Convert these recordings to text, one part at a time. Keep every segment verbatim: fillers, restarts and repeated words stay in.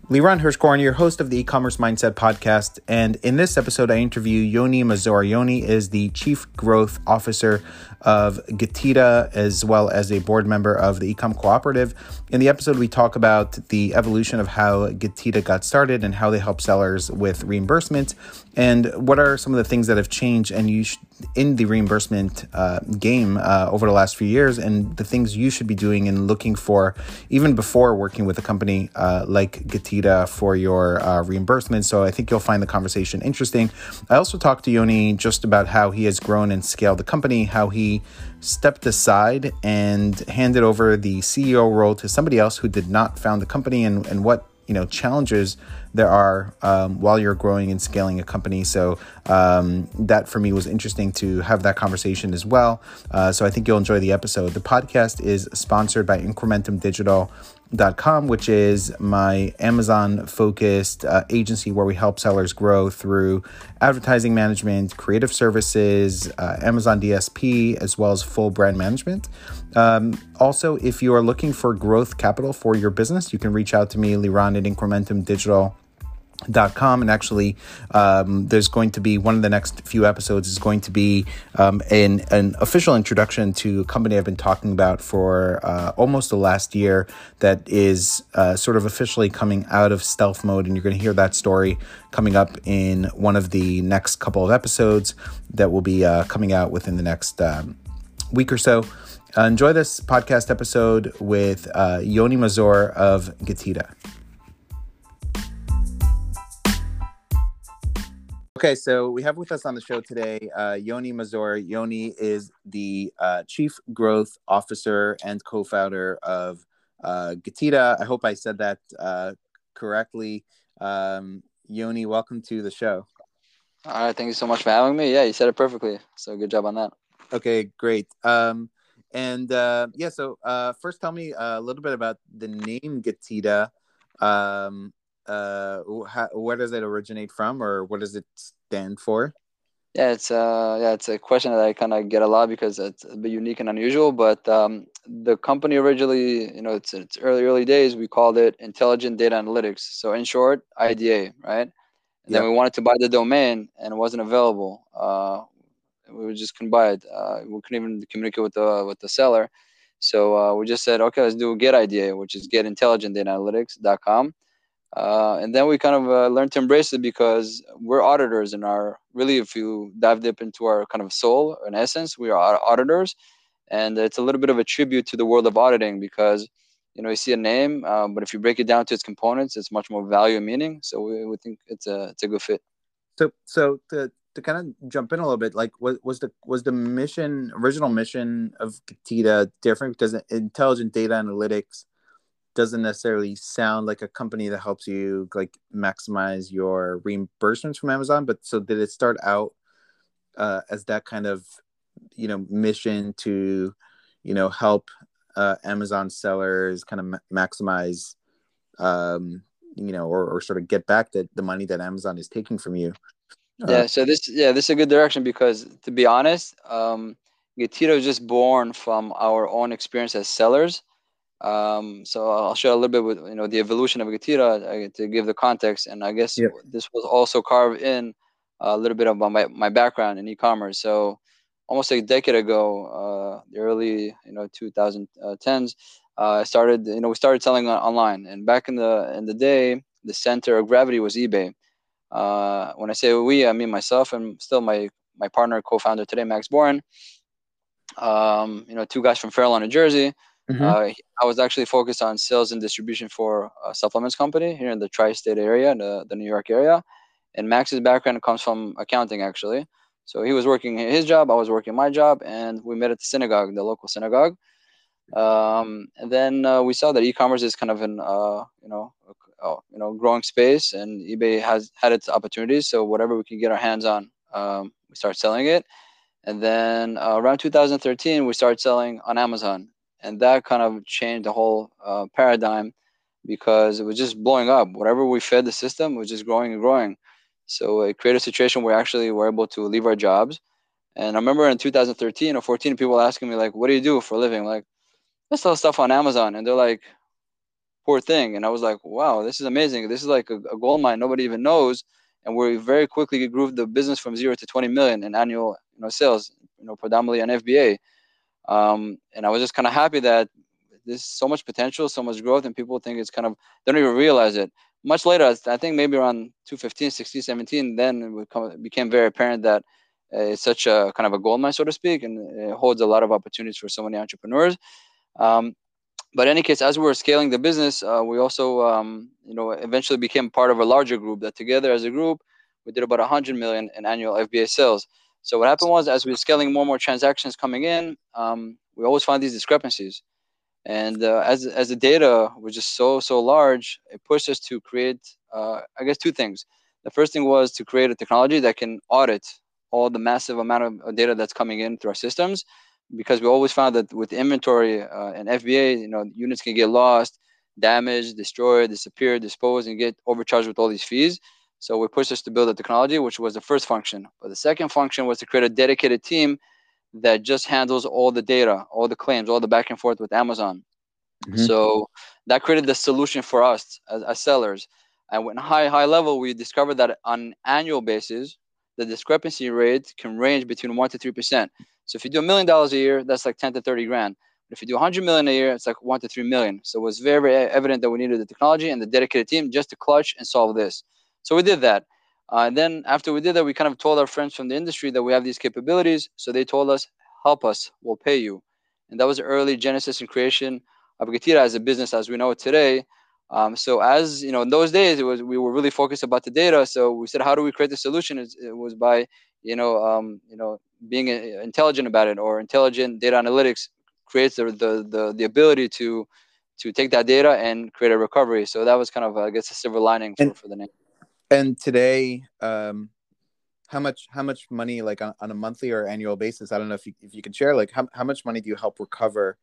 Liran Hirschkorn, your host of the E-Commerce Mindset Podcast. And in this episode, I interview Yoni Mazor. Yoni is the Chief Growth Officer of Getida, as well as a board member of the Ecom Cooperative. In the episode, we talk about the evolution of how Getida got started and how they help sellers with reimbursement, and what are some of the things that have changed and you sh- in the reimbursement uh, game uh, over the last few years, and the things you should be doing and looking for even before working with a company uh, like Getida for your uh, reimbursement. So I think you'll find the conversation interesting. I also talked to Yoni just about how he has grown and scaled the company, how he stepped aside and handed over the C E O role to somebody else who did not found the company, and, and what you know challenges there are um, while you're growing and scaling a company. So um, that for me was interesting to have that conversation as well. Uh, so I think you'll enjoy the episode. The podcast is sponsored by Incrementum Digital dot com, which is my Amazon-focused uh, agency where we help sellers grow through advertising management, creative services, uh, Amazon D S P, as well as full brand management. Um, also, if you are looking for growth capital for your business, you can reach out to me, Liran, at Incrementum Digital dot com. And actually, um, there's going to be one of the next few episodes is going to be um, an, an official introduction to a company I've been talking about for uh, almost the last year that is uh, sort of officially coming out of stealth mode. And you're going to hear that story coming up in one of the next couple of episodes that will be uh, coming out within the next um, week or so. Uh, enjoy this podcast episode with uh, Yoni Mazor of Getida. Okay, so we have with us on the show today uh, Yoni Mazor. Yoni is the uh, Chief Growth Officer and co-founder of uh, Getida. I hope I said that uh, correctly. Um, Yoni, welcome to the show. All right, thank you so much for having me. Yeah, you said it perfectly. So good job on that. Okay, great. Um, and uh, yeah, so uh, first tell me a little bit about the name Getida. Um, uh, how, where does it originate from, or what does it stand for? Yeah, it's uh yeah, it's a question that I kind of get a lot because it's a bit unique and unusual. But um, the company originally, you know, it's it's early early days. We called it Intelligent Data Analytics. So in short, I D A, right? And then Yep. we wanted to buy the domain, and it wasn't available. Uh, we just couldn't buy it. Uh, we couldn't even communicate with the with the seller. So uh, we just said, okay, let's do Get I D A, which is Get Intelligent Data Analytics dot com. Uh, and then we kind of uh, learned to embrace it because we're auditors in our, really, if you dive deep into our kind of soul and essence, we are auditors. And it's a little bit of a tribute to the world of auditing because, you know, you see a name, uh, but if you break it down to its components, it's much more value and meaning. So we, we think it's a, it's a good fit. So, so to to kind of jump in a little bit, like, was was the was the mission original mission of Getida different? Because intelligent data analytics doesn't necessarily sound like a company that helps you like maximize your reimbursements from Amazon. But so did it start out uh, as that kind of you know mission to you know help uh, Amazon sellers kind of ma- maximize um, you know or, or sort of get back the, the money that Amazon is taking from you? Uh, Yeah, so this yeah, this is a good direction because to be honest, um, Getira was just born from our own experience as sellers. Um, so I'll share a little bit with you know the evolution of Getira uh, to give the context, and I guess yeah. this was also carved in a little bit about my, my background in e-commerce. So almost a decade ago, uh, the early you know twenty tens, uh, I started you know we started selling on- online, and back in the in the day, the center of gravity was eBay. Uh, when I say we, I mean myself and still my my partner, co-founder today, Max Boren. Um, you know, two guys from Fairlawn, New Jersey. Mm-hmm. Uh, I was actually focused on sales and distribution for a supplements company here in the tri-state area, the, the New York area. And Max's background comes from accounting, actually. So he was working his job, I was working my job, and we met at the synagogue, the local synagogue. Um, and then uh, we saw that e-commerce is kind of an uh, you know uh, you know growing space, and eBay has had its opportunities. So whatever we could get our hands on, um, we start selling it. And then uh, around two thousand thirteen, we started selling on Amazon, and that kind of changed the whole uh, paradigm because it was just blowing up. Whatever we fed the system was just growing and growing. So it created a situation where actually we're able to leave our jobs. And I remember in two thousand thirteen or fourteen, people asking me like, "What do you do for a living?" Like, I sell stuff on Amazon, and they're like, poor thing. And I was like, wow, this is amazing. This is like a, a gold mine nobody even knows. And we very quickly grew the business from zero to twenty million in annual, you know, sales, you know, predominantly on F B A. Um, and I was just kind of happy that there's so much potential, so much growth, and people think it's kind of, they don't even realize it. Much later, I think maybe around two fifteen, sixteen, seventeen, then it, would come, it became very apparent that uh, it's such a kind of a gold mine, so to speak, and it holds a lot of opportunities for so many entrepreneurs. Um, but in any case, as we were scaling the business, uh, we also, um, you know, eventually became part of a larger group that together as a group, we did about one hundred million in annual F B A sales. So what happened was, as we were scaling more and more transactions coming in, um, we always found these discrepancies. And uh, as as the data was just so so large, it pushed us to create, uh, I guess, two things. The first thing was to create a technology that can audit all the massive amount of data that's coming in through our systems, because we always found that with inventory uh, and F B A, you know, units can get lost, damaged, destroyed, disappear, disposed, and get overcharged with all these fees. So we pushed us to build a technology, which was the first function. But the second function was to create a dedicated team that just handles all the data, all the claims, all the back and forth with Amazon. Mm-hmm. So that created the solution for us as, as sellers. And when high, high level, we discovered that on an annual basis, the discrepancy rate can range between one to three percent. So if you do a million dollars a year, that's like ten to thirty grand. But if you do one hundred million a year, it's like one to three million. So it was very, very evident that we needed the technology and the dedicated team just to clutch and solve this. So we did that. Uh, and then after we did that, we kind of told our friends from the industry that we have these capabilities. So they told us, help us, we'll pay you. And that was the early genesis and creation of Getira as a business as we know it today. Um, so as you know, in those days, it was we were really focused about the data. So we said, how do we create the solution? It, it was by you know um, you know being intelligent about it, or intelligent data analytics creates the the the, the ability to to take that data and create a recovery. So that was kind of I guess a silver lining for, and, for the name. And today, um, how much how much money, like on, on a monthly or annual basis? I don't know if you if you can share, like how how much money do you help recover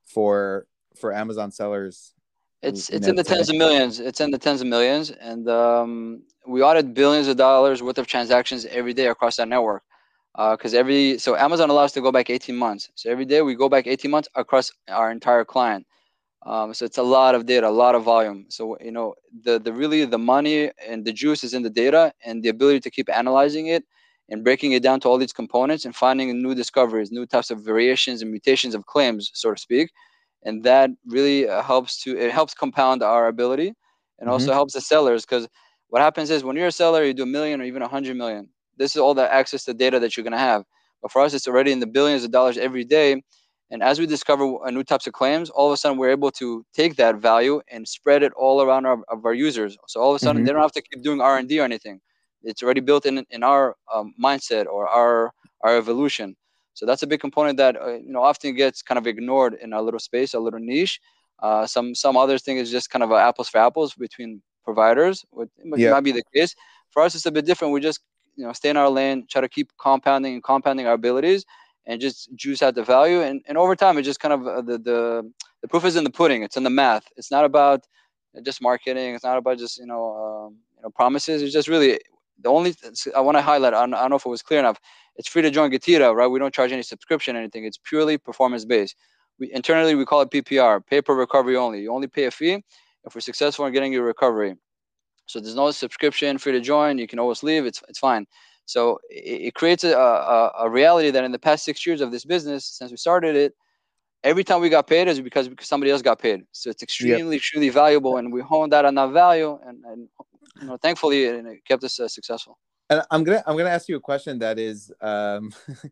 for for Amazon sellers? It's it's in the tens of millions. It's in the tens of millions, and um, we audit billions of dollars worth of transactions every day across that network. Because uh, every so Amazon allows us to go back eighteen months. So every day we go back eighteen months across our entire client. Um, so it's a lot of data, a lot of volume. So you know the the really the money and the juice is in the data and the ability to keep analyzing it and breaking it down to all these components and finding new discoveries, new types of variations and mutations of claims, so to speak. And that really uh, helps to it helps compound our ability, and also mm-hmm. helps the sellers, because what happens is when you're a seller, you do a million or even a hundred million. This is all the access to data that you're going to have. But for us, it's already in the billions of dollars every day. And as we discover new types of claims, all of a sudden we're able to take that value and spread it all around our, of our users. So all of a sudden mm-hmm. they don't have to keep doing R and D or anything. It's already built in in our um, mindset or our our evolution. So that's a big component that uh, you know often gets kind of ignored in our little space, a little niche. Uh, some some others think it's just kind of apples for apples between providers. It yep. might be the case. For us, it's a bit different. We just you know stay in our lane, try to keep compounding and compounding our abilities, and just juice out the value. And, and over time, it just kind of uh, the, the the proof is in the pudding. It's in the math. It's not about just marketing. It's not about just you know um, you know promises. It's just really the only. I want to highlight. I don't, I don't know if it was clear enough. It's free to join Getira, right? We don't charge any subscription or anything. It's purely performance based. We internally we call it P P R, pay per recovery only. You only pay a fee if we're successful in getting your recovery. So there's no subscription, free to join. You can always leave. It's it's fine. So it, it creates a, a, a reality that in the past six years of this business, since we started it, every time we got paid is because, because somebody else got paid. So it's extremely, yep. extremely valuable, and we honed that on that value, and, and you know, thankfully, it, it kept us uh, successful. And I'm gonna I'm gonna ask you a question that is um,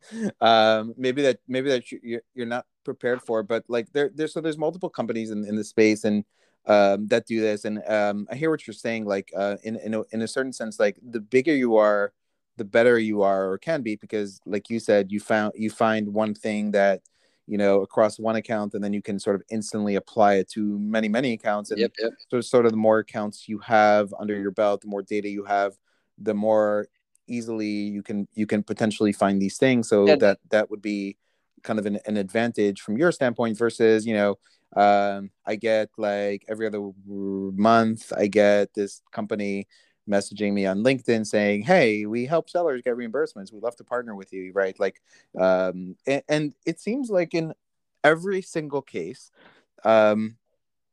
um, maybe that maybe that you're you're not prepared for, but like there there's so there's multiple companies in, in the space and um, that do this, and um, I hear what you're saying. Like uh, in in a, in a certain sense, like the bigger you are, the better you are or can be, because like you said, you found you find one thing that you know across one account, and then you can sort of instantly apply it to many many accounts, and yep, yep. so sort of the more accounts you have under your belt, the more data you have, the more easily you can you can potentially find these things. So yeah. that that would be kind of an, an advantage from your standpoint versus, you know, um, I get like every other month, I get this company messaging me on LinkedIn saying, hey, we help sellers get reimbursements. We'd love to partner with you, right? Like, um, and, and it seems like in every single case, um,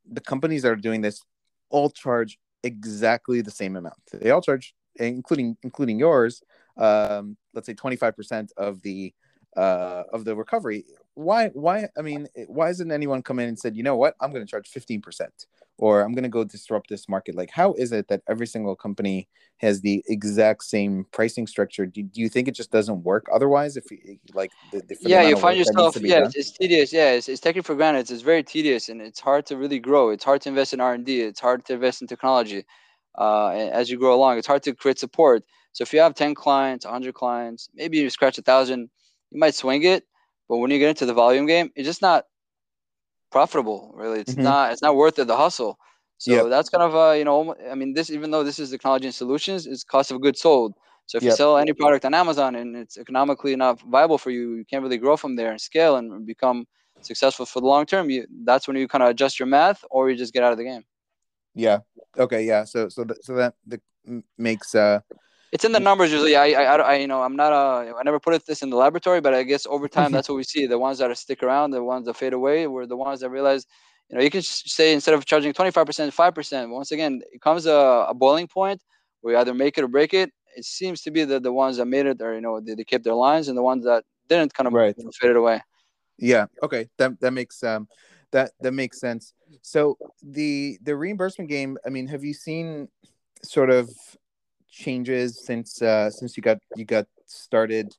the companies that are doing this all charge exactly the same amount. They all charge, including including yours, um, let's say twenty-five percent of the uh, of the recovery. Why? Why? I mean, why hasn't anyone come in and said, you know what, I'm going to charge fifteen percent, or I'm going to go disrupt this market? Like, how is it that every single company has the exact same pricing structure? Do, do you think it just doesn't work otherwise? If like the, the, for the Yeah, amount you of find work that needs yourself. to be Yeah, done? it's, it's tedious. Yeah, it's, it's taken for granted. It's, it's very tedious, and it's hard to really grow. It's hard to invest in R and D. It's hard to invest in technology. Uh, and as you grow along, it's hard to create support. So if you have ten clients, one hundred clients, maybe you scratch a thousand, you might swing it. But when you get into the volume game, it's just not profitable. Really, it's Mm-hmm. not. It's not worth it. The hustle. So Yep. that's kind of uh, you know, I mean, this even though this is technology and solutions, it's cost of goods sold. So if you Yep. sell any product on Amazon and it's economically not viable for you, you can't really grow from there and scale and become successful for the long term. You that's when you kind of adjust your math, or you just get out of the game. Yeah. Okay. Yeah. So so th- so that the, makes uh. It's in the numbers usually. I, I, I, you know, I'm not a. I never put this in the laboratory, but I guess over time, that's what we see. The ones that are stick around, the ones that fade away, were the ones that realize, you know, you can say instead of charging twenty-five percent, five percent. Once again, it comes a, a boiling point where you either make it or break it. It seems to be that the ones that made it, or you know, they, they kept their lines, and the ones that didn't, kind of Right. you know, faded away. Yeah. Okay. That that makes um that that makes sense. So the the reimbursement game. I mean, have you seen sort of changes since uh since you got you got started?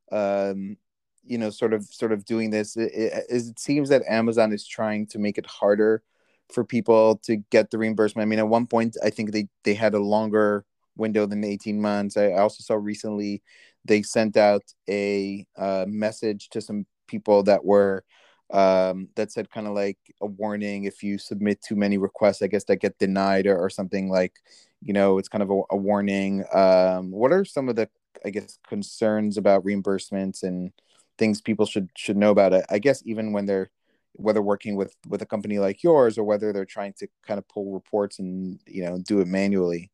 Um, you know, sort of sort of doing this. It, it, it seems that Amazon is trying to make it harder for people to get the reimbursement. I mean, at one point, I think they they had a longer window than eighteen months. I also saw recently they sent out a uh, message to some people that were um that said kind of like a warning: if you submit too many requests, I guess, that get denied, or, or something, like, you know, it's kind of a, a warning. Um what are some of the, I guess, concerns about reimbursements and things people should should know about it, I guess, even when they're, whether working with with a company like yours, or whether they're trying to kind of pull reports and, you know, do it manually?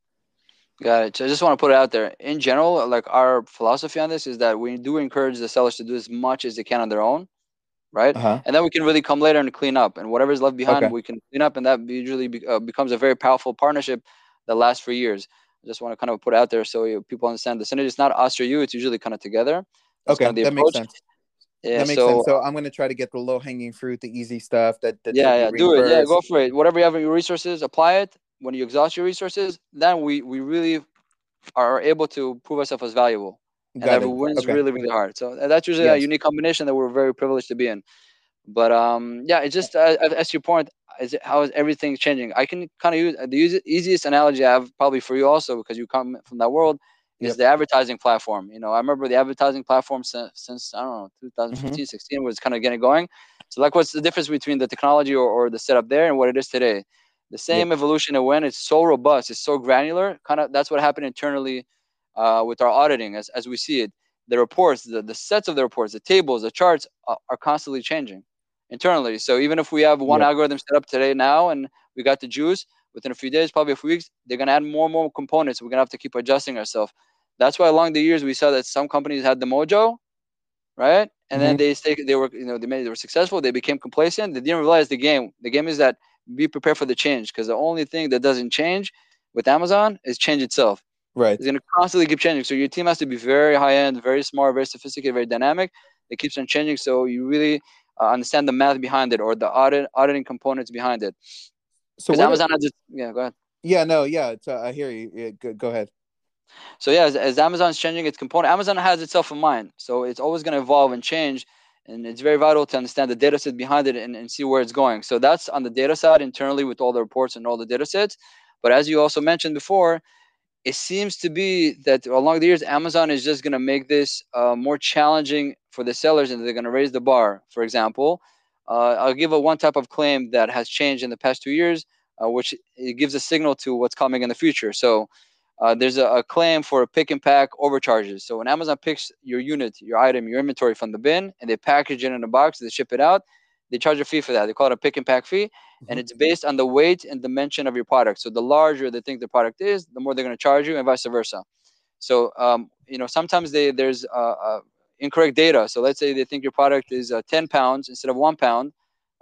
Got it. So I just want to put it out there. In general, like our philosophy on this is that we do encourage the sellers to do as much as they can on their own, right? Uh-huh. And then we can really come later and clean up, and whatever is left behind, Okay. we can clean up, and that usually be, uh, becomes a very powerful partnership that lasts for years. I just want to kind of put it out there so you, people understand the synergy. It's not us or you; it's usually kind of together. That's kind Okay, of the that makes approach. sense. Yeah. That makes So sense. So I'm going to try to get the low hanging fruit, the easy stuff that that should yeah, be yeah, do it. Yeah, reimbursed. go for it. Whatever you have in your resources, apply it. When you exhaust your resources, then we we really are able to prove ourselves as valuable, and Got that it. wins Okay. really, really hard. So that's usually a Yes. unique combination that we're very privileged to be in. But um, yeah, it's just uh, as to your point, is it, how is everything changing? I can kind of use the easy- easiest analogy I have probably for you also, because you come from that world, is Yep. the advertising platform. You know, I remember the advertising platform since, since I don't know, Mm-hmm. two thousand fifteen, sixteen was kind of getting going. So like, what's the difference between the technology, or, or the setup there, and what it is today? The Yep. same evolution it went. It's so robust. It's so granular. Kind of that's what happened internally uh, with our auditing, as, as we see it. The reports, the, the sets of the reports, the tables, the charts are, are constantly changing internally. So even if we have one Yep. algorithm set up today now, and we got the juice within a few days, probably a few weeks, they're gonna add more and more components. We're gonna have to keep adjusting ourselves. That's why along the years we saw that some companies had the mojo, right? And then Mm-hmm. they stay, they were, you know, they made they were successful. They became complacent. They didn't realize the game. The game is that be prepared for the change, because the only thing that doesn't change with Amazon is change itself. Right. It's going to constantly keep changing. So your team has to be very high end, very smart, very sophisticated, very dynamic. It keeps on changing. So you really uh, understand the math behind it, or the audit auditing components behind it. So Because what? Amazon has it. Yeah, go ahead. Yeah. No. Yeah. It's, uh, I hear you. Yeah, go, go ahead. So yeah, as, as Amazon's changing its component, Amazon has itself in mind. So it's always going to evolve and change. And it's very vital to understand the data set behind it, and, and see where it's going. So that's on the data side internally with all the reports and all the data sets. But as you also mentioned before, it seems to be that along the years, Amazon is just going to make this uh, more challenging for the sellers, and they're going to raise the bar. For example, uh, I'll give a one type of claim that has changed in the past two years, uh, which it gives a signal to what's coming in the future. So uh, there's a, a claim for pick and pack overcharges. So when Amazon picks your unit, your item, your inventory from the bin, and they package it in a box, they ship it out, they charge a fee for that. They call it a pick and pack fee, and Mm-hmm. it's based on the weight and dimension of your product. So the larger they think the product is, the more they're going to charge you, and vice versa. So um, you know, sometimes they there's uh, uh, incorrect data. So let's say they think your product is uh, ten pounds instead of one pound.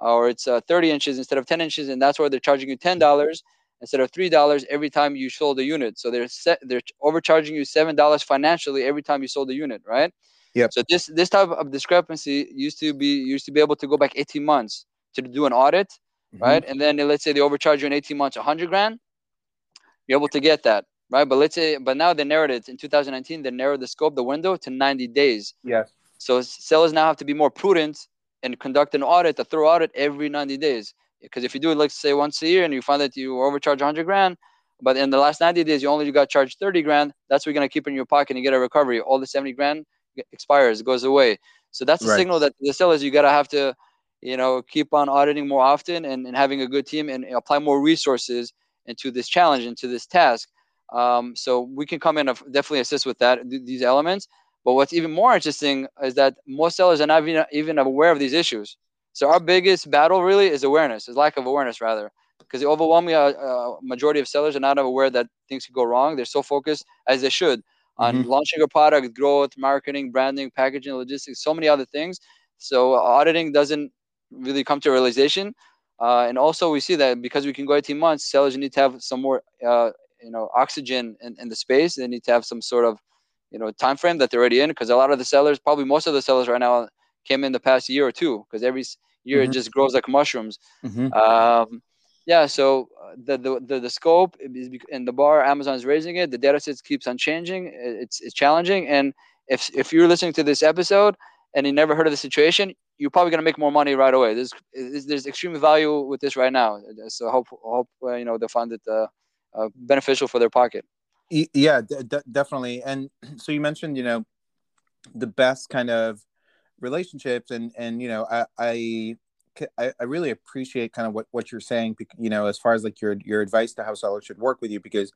or it's uh, thirty inches instead of ten inches, and that's where they're charging you ten dollars instead of three dollars every time you sold a unit. So they're set, they're overcharging you seven dollars financially every time you sold a unit, right? Yep. So this this type of discrepancy used to be used to be able to go back eighteen months to do an audit, Mm-hmm. right? And then let's say they overcharge you in eighteen months, a hundred grand, you're able to get that, right? But let's say, but now they narrowed it in two thousand nineteen. They narrowed the scope, the window to ninety days. Yes. So sellers now have to be more prudent and conduct an audit, a thorough audit every ninety days. Because if you do it, like say once a year, and you find that you overcharge a hundred grand, but in the last ninety days you only got charged thirty grand, that's what you're gonna keep in your pocket and get a recovery. All the seventy grand expires, goes away. So that's a Right. signal that the sellers, you gotta have to, you know, keep on auditing more often and, and having a good team and apply more resources into this challenge, into this task. Um, so we can come in and definitely assist with that, th- these elements. But what's even more interesting is that most sellers are not even, even aware of these issues. So our biggest battle really is awareness, is lack of awareness rather, because the overwhelming uh, uh, majority of sellers are not aware that things could go wrong. They're so focused, as they should, on Mm-hmm. launching a product, growth, marketing, branding, packaging, logistics, so many other things. So auditing doesn't really come to realization. Uh, and also we see that because we can go eighteen months, sellers need to have some more, uh, you know, oxygen in, in the space. They need to have some sort of, you know, time frame that they're already in, because a lot of the sellers, probably most of the sellers right now, came in the past year or two, because every year Mm-hmm. it just grows like mushrooms. Mm-hmm. Um, yeah, so uh, the, the the the scope is, in the bar, Amazon is raising it. The data sets keeps on changing. It's it's challenging, and if if you're listening to this episode and you never heard of the situation, you're probably gonna make more money right away. There's there's extreme value with this right now. So I hope hope uh, you know they find it uh, uh, beneficial for their pocket. Yeah, d- d- definitely. And so you mentioned, you know, the best kind of relationships, and and you know, I I I I really appreciate kind of what what you're saying, bec- you know, as far as like your your advice to how sellers should work with you, because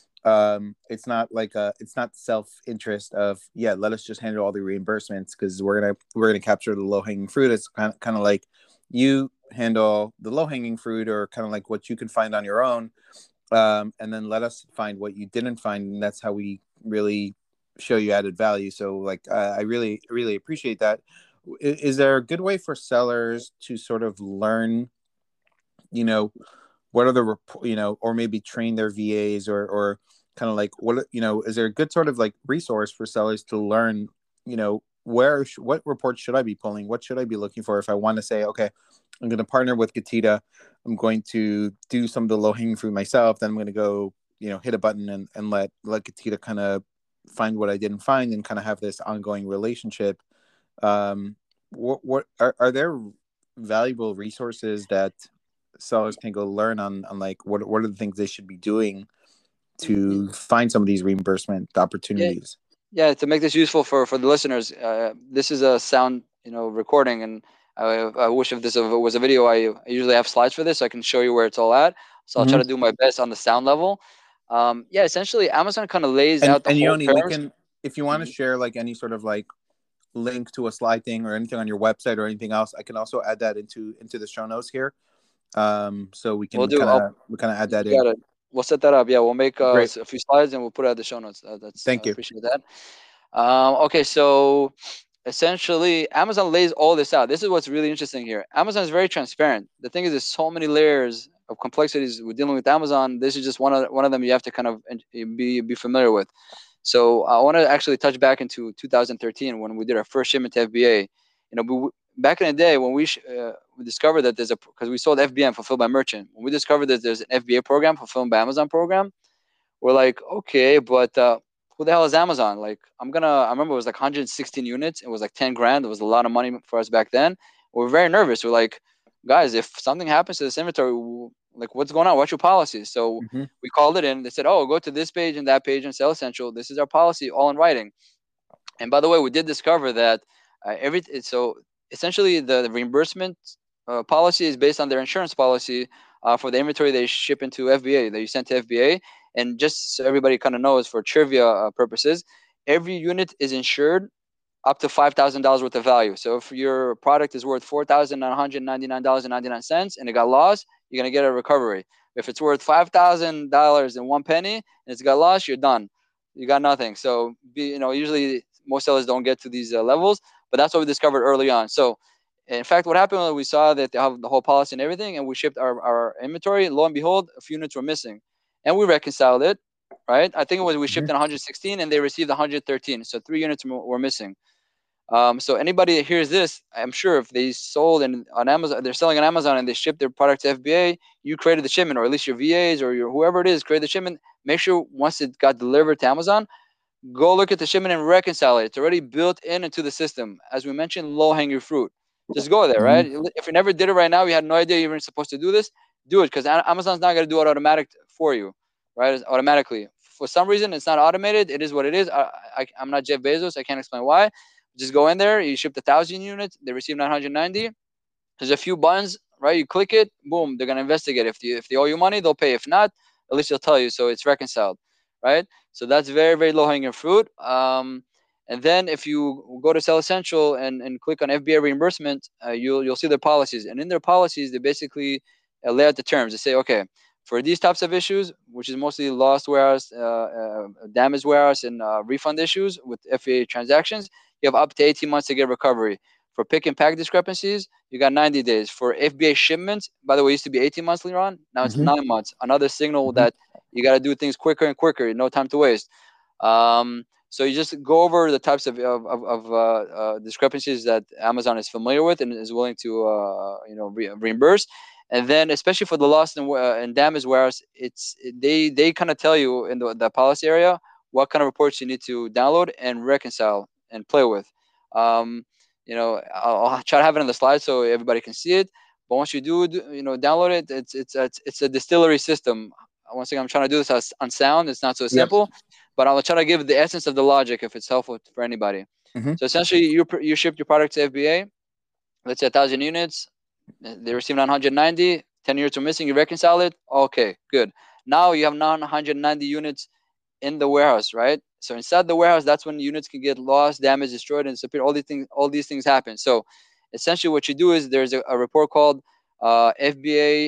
um it's not like a it's not self-interest of, yeah, let us just handle all the reimbursements because we're gonna we're gonna capture the low-hanging fruit. It's kind of kind of like you handle the low-hanging fruit, or kind of like what you can find on your own, um and then let us find what you didn't find, and that's how we really show you added value. So like uh, I really really appreciate that. Is, is there a good way for sellers to sort of learn, you know, what are the, you know, or maybe train their V As, or or kind of like what, you know, is there a good sort of like resource for sellers to learn, you know, where what reports should I be pulling, what should I be looking for if I want to say, okay, I'm going to partner with Getida, I'm going to do some of the low hanging fruit myself, then I'm going to go, you know, hit a button and, and let let Getida kind of find what I didn't find, and kind of have this ongoing relationship. Um, what what are, are there valuable resources that sellers can go learn on, on like what what are the things they should be doing to find some of these reimbursement Yeah, opportunities? yeah. To make this useful for for the listeners, uh, this is a sound, you know, recording, and I, I wish if this was a video, I, I usually have slides for this, so I can show you where it's all at. So I'll try Mm-hmm. to do my best on the sound level. Um, yeah, essentially, Amazon kind of lays And out the and whole Yoni, we terms. can, if you want to Mhm. share like any sort of like link to a slide thing or anything on your website or anything else, I can also add that into into the show notes here. Um, so we We'll can do. kind I'll, of we kind of add you that in. got it. We'll set that up. Yeah, we'll make uh, Great, s- a few slides and we'll put it at the show notes. Uh, that's thank I you. appreciate that. Um, okay, so essentially, Amazon lays all this out. This is what's really interesting here. Amazon is very transparent. The thing is, there's so many layers of complexities with dealing with Amazon. This is just one of one of them you have to kind of be be familiar with. So I want to actually touch back into two thousand thirteen when we did our first shipment to F B A. You know, we, back in the day when we, sh- uh, we discovered that there's a, because we sold F B M, fulfilled by merchant. When we discovered that there's an F B A program, fulfilled by Amazon program, we're like, okay, but uh, who the hell is Amazon? Like, I'm gonna. I remember it was like one hundred sixteen units. It was like ten grand. It was a lot of money for us back then. We were very nervous. We're like, guys, if something happens to this inventory, like, what's going on? What's your policy? So Mm-hmm. we called it in. They said, oh, go to this page and that page and Sell Essential. This is our policy, all in writing. And by the way, we did discover that uh, every so essentially the, the reimbursement uh, policy is based on their insurance policy uh, for the inventory they ship into F B A that you sent to F B A. And just so everybody kind of knows for trivia uh, purposes, every unit is insured up to five thousand dollars worth of value. So if your product is worth four thousand nine hundred ninety-nine dollars and ninety-nine cents and it got lost, you're going to get a recovery. If it's worth five thousand dollars and one penny and it's got lost, you're done. You got nothing. So, be, you know, usually most sellers don't get to these uh, levels, but that's what we discovered early on. So In fact, what happened was we saw that they have the whole policy and everything, and we shipped our, our inventory. Lo and behold, a few units were missing, and we reconciled it, right? I think it was we shipped in one hundred sixteen, and they received one hundred thirteen, so three units were missing. Um, so anybody that hears this, I'm sure if they sold and on Amazon, they're selling on Amazon and they ship their product to F B A, you created the shipment, or at least your V As or your whoever it is created the shipment. Make sure once it got delivered to Amazon, go look at the shipment and reconcile it. It's already built in into the system. As we mentioned, low-hanging fruit. Just go there, right? Mm-hmm. If you never did it right now, you had no idea you were supposed to do this, do it, because Amazon's not going to do it automatic for you, right? It's automatically. For some reason, it's not automated. It is what it is. I, I, I'm not Jeff Bezos. I can't explain why. Just go in there. You ship the thousand units. They receive nine hundred ninety. There's a few buttons, right? You click it. Boom. They're going to investigate. If, you, if they owe you money, they'll pay. If not, at least they'll tell you. So it's reconciled, right? So that's very, very low-hanging fruit. Um, and then if you go to Sell Essential and, and click on F B A reimbursement, uh, you'll you'll see their policies. And in their policies, they basically uh, lay out the terms. They say, okay, for these types of issues, which is mostly lost warehouse, uh, uh, damaged warehouse, and uh, refund issues with F B A transactions, you have up to eighteen months to get recovery. For pick and pack discrepancies, you got ninety days. For F B A shipments, by the way, it used to be eighteen months, Liron. Now it's mm-hmm. nine months. Another signal mm-hmm. that you got to do things quicker and quicker. No time to waste. Um, so you just go over the types of of, of uh, uh, discrepancies that Amazon is familiar with and is willing to uh, you know re- reimburse. And then, especially for the lost and, uh, and damaged warehouse, it's they they kind of tell you in the, the policy area what kind of reports you need to download and reconcile and play with. Um, you know, I'll, I'll try to have it on the slide so everybody can see it. But once you do, you know, download it, it's it's it's, it's a distillery system. Once again, I'm trying to do this on sound. It's not so simple, yep. But I'll try to give the essence of the logic if it's helpful for anybody. Mm-hmm. So essentially, you you shipped your product to F B A. Let's say a thousand units. They received nine hundred ninety. ten units were missing. You reconcile it. Okay, good. Now you have nine hundred ninety units in the warehouse, right? So inside the warehouse, that's when units can get lost, damaged, destroyed, and disappear. All these things, all these things happen. So essentially, what you do is there's a, a report called uh, F B A.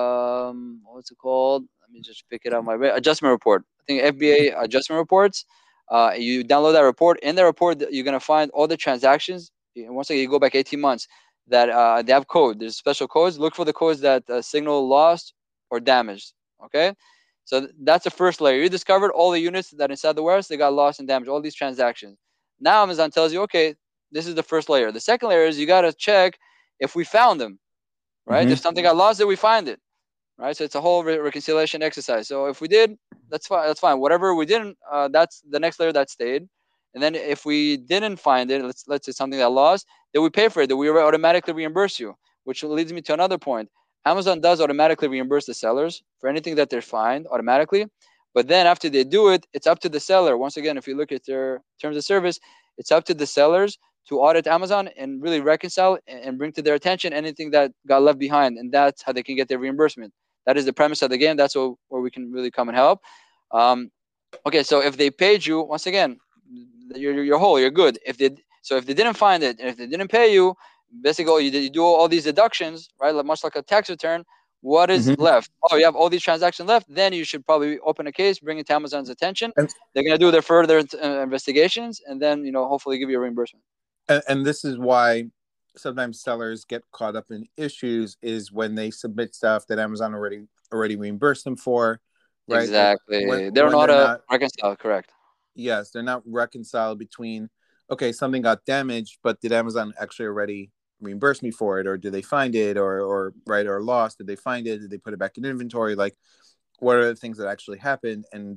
Um, what's it called? Let me just pick it up. My adjustment report. I think F B A adjustment reports. Uh, you download that report. In the report, you're gonna find all the transactions. Once again, you go back eighteen months. That uh, they have code. There's special codes. Look for the codes that uh, signal lost or damaged. Okay, so th- that's the first layer. You discovered all the units that inside the warehouse they got lost and damaged. All these transactions. Now Amazon tells you, okay, this is the first layer. The second layer is you got to check if we found them, right? Mm-hmm. If something got lost, then we find it, right? So it's a whole re- reconciliation exercise. So if we did, that's fine. That's fine. Whatever we didn't, uh, that's the next layer that stayed. And then if we didn't find it, let's let's say something that lost, then we pay for it. Then we automatically reimburse you, which leads me to another point. Amazon does automatically reimburse the sellers for anything that they're fined automatically. But then after they do it, it's up to the seller. Once again, if you look at their terms of service, it's up to the sellers to audit Amazon and really reconcile and bring to their attention anything that got left behind. And that's how they can get their reimbursement. That is the premise of the game. That's where we can really come and help. Um, okay, so if they paid you, once again, You're, you're whole, you're good. If they so if they didn't find it and if they didn't pay you, basically you, you do all these deductions, right? Like, much like a tax return. What is mm-hmm. left? Oh, you have all these transactions left. Then you should probably open a case, bring it to Amazon's attention. And they're gonna do their further uh, investigations, and then you know hopefully give you a reimbursement. And, and this is why sometimes sellers get caught up in issues is when they submit stuff that Amazon already already reimbursed them for. Right? Exactly. When, they don't know how to not... reconcile. Correct. Yes, they're not reconciled between, okay, something got damaged, but did Amazon actually already reimburse me for it? Or did they find it or, or right, or lost? Did they find it? Did they put it back in inventory? Like, what are the things that actually happened and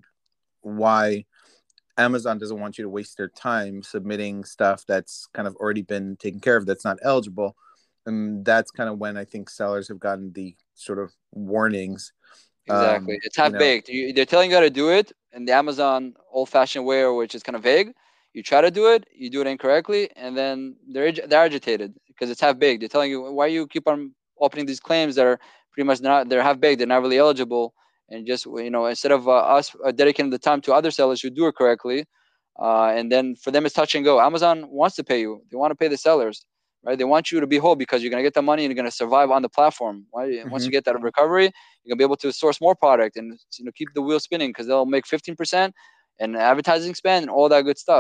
why Amazon doesn't want you to waste their time submitting stuff that's kind of already been taken care of, that's not eligible. And that's kind of when I think sellers have gotten the sort of warnings. Exactly. Um, it's half baked. You know. They're telling you how to do it in the Amazon old-fashioned way, which is kind of vague. You try to do it, you do it incorrectly, and then they're they're agitated because it's half baked. They're telling you why you keep on opening these claims that are pretty much not they're half baked. They're not really eligible, and just you know instead of uh, us uh, dedicating the time to other sellers who do it correctly, uh, and then for them it's touch and go. Amazon wants to pay you. They want to pay the sellers. Right? They want you to be whole because you're going to get the money and you're going to survive on the platform. Right? Mm-hmm. Once you get that recovery, you're going to be able to source more product and you know keep the wheel spinning because they'll make fifteen percent and advertising spend and all that good stuff.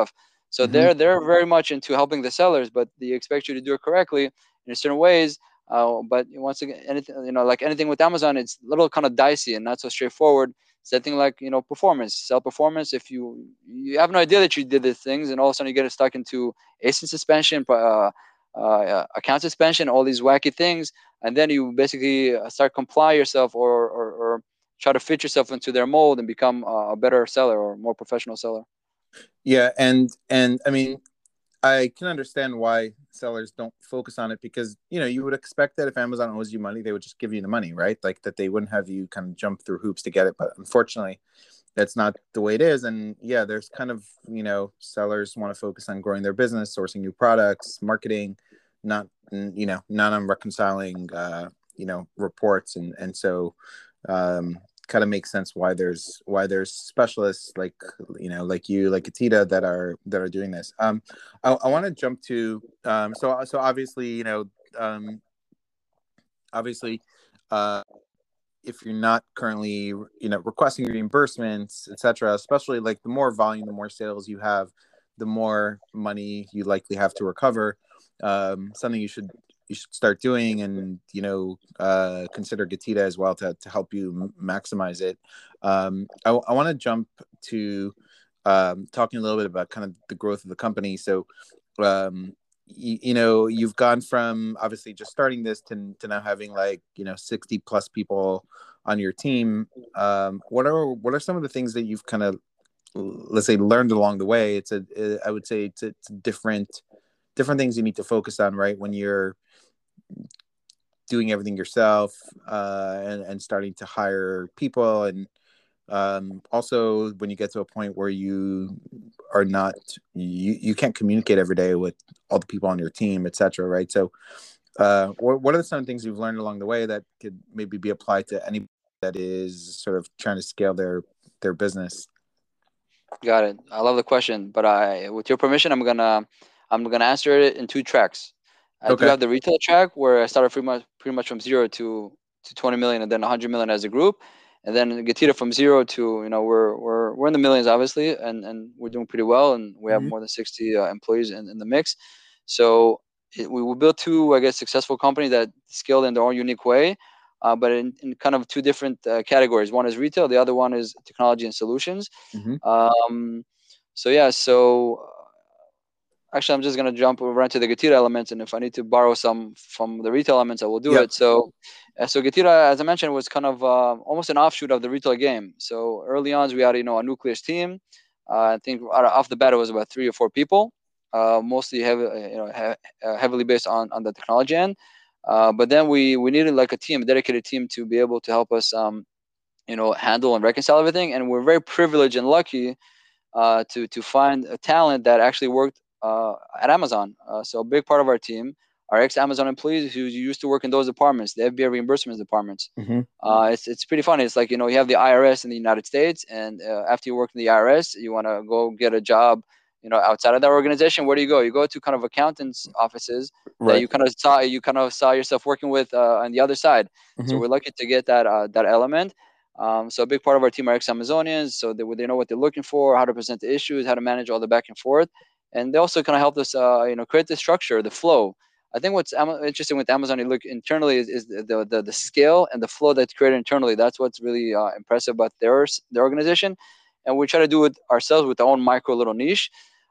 So Mm-hmm. they're they're very much into helping the sellers, but they expect you to do it correctly in certain ways. Uh, but once again, anything, you know, like anything with Amazon, it's a little kind of dicey and not so straightforward. Setting like, you know, performance, sell performance. If you you have no idea that you did these things, and all of a sudden you get stuck into A S I N suspension, uh, uh, account suspension, all these wacky things, and then you basically uh, start comply yourself, or, or or try to fit yourself into their mold and become a better seller or more professional seller. Yeah, and and I mean, I can understand why sellers don't focus on it, because, you know, you would expect that if Amazon owes you money, they would just give you the money, right? Like that they wouldn't have you kind of jump through hoops to get it. But unfortunately, that's not the way it is. And yeah, there's kind of, you know, sellers want to focus on growing their business, sourcing new products, marketing, not, you know, not on reconciling, uh, you know, reports. And, and so, um, kind of makes sense why there's why there's specialists like, you know, like you, like Getida, that are that are doing this. Um, I, I want to jump to um, so so obviously, you know, um, obviously, uh, if you're not currently, you know, requesting reimbursements, et cetera, especially like the more volume, the more sales you have, the more money you likely have to recover. Um, something you should you should start doing, and, you know, uh, consider Getida as well to to help you m- maximize it. Um, I, I want to jump to um, talking a little bit about kind of the growth of the company. So, um, you, you know, you've gone from obviously just starting this to, to now having, like, you know, sixty plus people on your team. Um, what are what are some of the things that you've kind of, let's say, learned along the way? It's a I would say it's, it's different different things you need to focus on, right, when you're doing everything yourself, uh, and, and starting to hire people, and um, also when you get to a point where you are not you, you can't communicate every day with all the people on your team, etc., right? So uh, what, what are some things you've learned along the way that could maybe be applied to anybody that is sort of trying to scale their their business? Got it. I love the question, but I, with your permission, I'm gonna, I'm gonna answer it in two tracks. I do Okay. have the retail track where I started pretty much, pretty much from zero to to twenty million, and then one hundred million as a group, and then Getida from zero to, you know, we're we're we're in the millions obviously, and and we're doing pretty well, and we have Mm-hmm. more than sixty uh, employees in, in the mix. So it, we, we built two, I guess, successful companies that scaled in their own unique way, uh, but in, in kind of two different uh, categories. One is retail, the other one is technology and solutions. Mm-hmm. Um, so yeah, so actually, I'm just gonna jump right to the Getira elements, and if I need to borrow some from the retail elements, I will do Yep. it. So, uh, so Getira, as I mentioned, was kind of uh, almost an offshoot of the retail game. So early on, we had, you know, a nucleus team. Uh, I think right off the bat it was about three or four people, uh, mostly heavy, you know, he- uh, heavily based on on the technology end. Uh, but then we we needed like a team, a dedicated team, to be able to help us, um, you know, handle and reconcile everything. And we're very privileged and lucky uh, to to find a talent that actually worked uh, at Amazon. Uh, so a big part of our team are ex-Amazon employees who used to work in those departments, the F B I reimbursements departments. Mm-hmm. Uh, it's it's pretty funny. It's like, you know, you have the I R S in the United States, and uh, after you work in the I R S, you want to go get a job, you know, outside of that organization. Where do you go? You go to kind of accountants' offices that Right. you kind of saw you kind of saw yourself working with uh, on the other side. So Mm-hmm. we're lucky to get that uh, that element. Um, so a big part of our team are ex-Amazonians, so they, they know what they're looking for, how to present the issues, how to manage all the back and forth, and they also kind of help us, uh, you know, create the structure, the flow. I think what's Am- interesting with Amazon, you look internally, is, is the, the the scale and the flow that's created internally. That's what's really uh, impressive about their their organization, and we try to do it ourselves with our own micro little niche.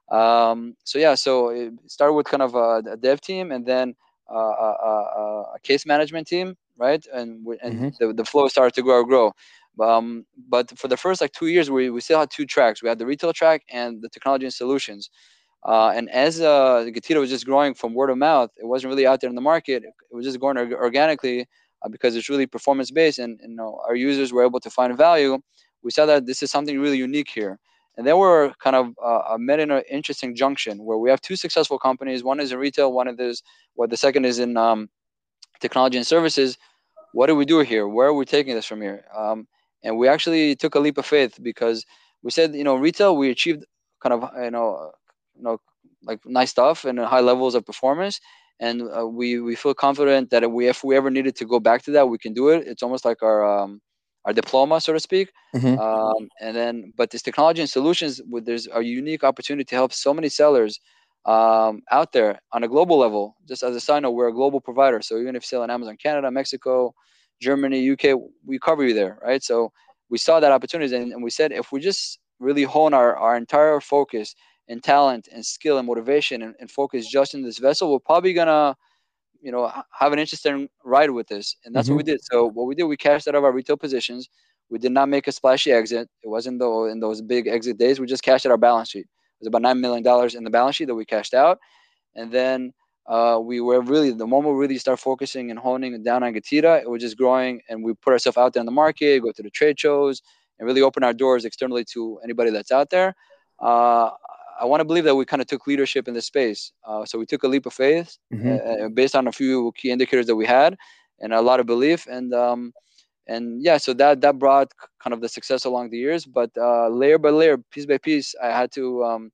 Um, so yeah, so it started with kind of a, a dev team, and then uh, a, a, a case management team, right? And we, and Mm-hmm. the, the flow started to grow, grow. Um, but for the first like two years, we, we still had two tracks. We had the retail track and the technology and solutions. Uh, and as uh, Getira was just growing from word of mouth, it wasn't really out there in the market. It was just growing organically uh, because it's really performance based, and, and, you know, our users were able to find value. We saw that this is something really unique here. And then we're kind of uh, met in an interesting junction where we have two successful companies. One is in retail, one is what the second is in um, technology and services. What do we do here? Where are we taking this from here? Um, and we actually took a leap of faith because we said, you know, retail, we achieved kind of, you know, you know, like nice stuff and high levels of performance. And uh, we, we feel confident that if we, if we ever needed to go back to that, we can do it. It's almost like our, um, our diploma, so to speak. Mm-hmm. Um, and then, but this technology and solutions, there's a unique opportunity to help so many sellers um, out there on a global level. Just as a side note, we're a global provider. So even if you sell on Amazon Canada, Mexico, Germany, U K, we cover you there, right? So we saw that opportunity, and, and we said if we just really hone our, our entire focus and talent and skill and motivation and, and focus just in this vessel, we're probably gonna, you know, have an interesting ride with this. And that's what Mm-hmm. we did. So what we did, we cashed out of our retail positions. We did not make a splashy exit. It wasn't though in those big exit days. We just cashed out our balance sheet. It was about nine million dollars in the balance sheet that we cashed out. And then uh, we were really, the moment we really start focusing and honing down on Getira, it was just growing, and we put ourselves out there in the market, go to the trade shows, and really open our doors externally to anybody that's out there. Uh, I want to believe that we kind of took leadership in this space. Uh, so we took a leap of faith Mm-hmm. uh, based on a few key indicators that we had and a lot of belief. And um, and yeah, so that that brought kind of the success along the years. But uh, layer by layer, piece by piece, I had to. Um,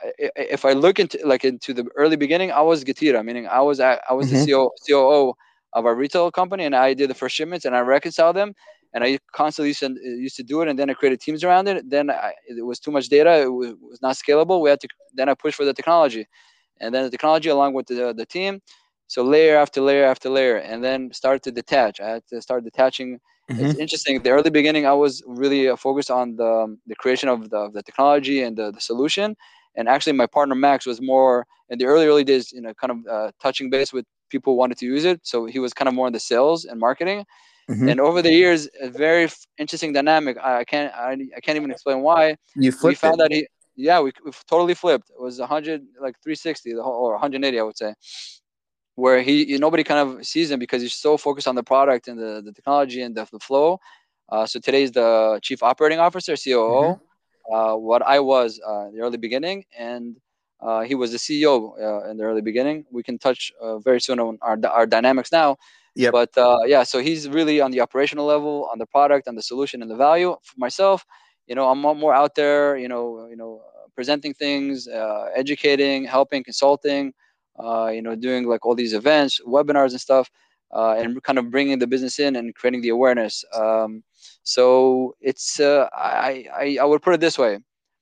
if I look into like into the early beginning, I was Getira, meaning I was I was the Mm-hmm. C O C O O of our retail company, and I did the first shipments and I reconciled them, and I constantly used to, used to do it, and then I created teams around it. Then I, it was too much data; it was, was not scalable. We had to then I pushed for the technology, and then the technology along with the the team. So layer after layer after layer, and then start to detach. I had to start detaching. It's Mm-hmm. interesting. The early beginning, I was really uh, focused on the the creation of the, of the technology and the, the solution. And actually, my partner Max was more in the early early days, you know, kind of uh, touching base with people who wanted to use it. So he was kind of more in the sales and marketing. Mm-hmm. And over the years, a very f- interesting dynamic. I, I can't I, I can't even explain why. You We flipped it. found that he, yeah, we, we totally flipped. It was a hundred like three sixty, the whole, or one hundred eighty, I would say, where he nobody kind of sees him because he's so focused on the product and the, the technology and the, the flow. Uh, so today's the chief operating officer, C O O. Mm-hmm. Uh, what I was uh, in the early beginning, and uh, he was the C E O uh, in the early beginning. We can touch uh, very soon on our our dynamics now, Yep. but uh, yeah, so he's really on the operational level, on the product, on the solution, and the value. For myself, you know, I'm more out there, you know, you know, presenting things, uh, educating, helping, consulting, uh, you know, doing like all these events, webinars, and stuff, uh, and kind of bringing the business in and creating the awareness. Um, so it's uh, I, I I would put it this way.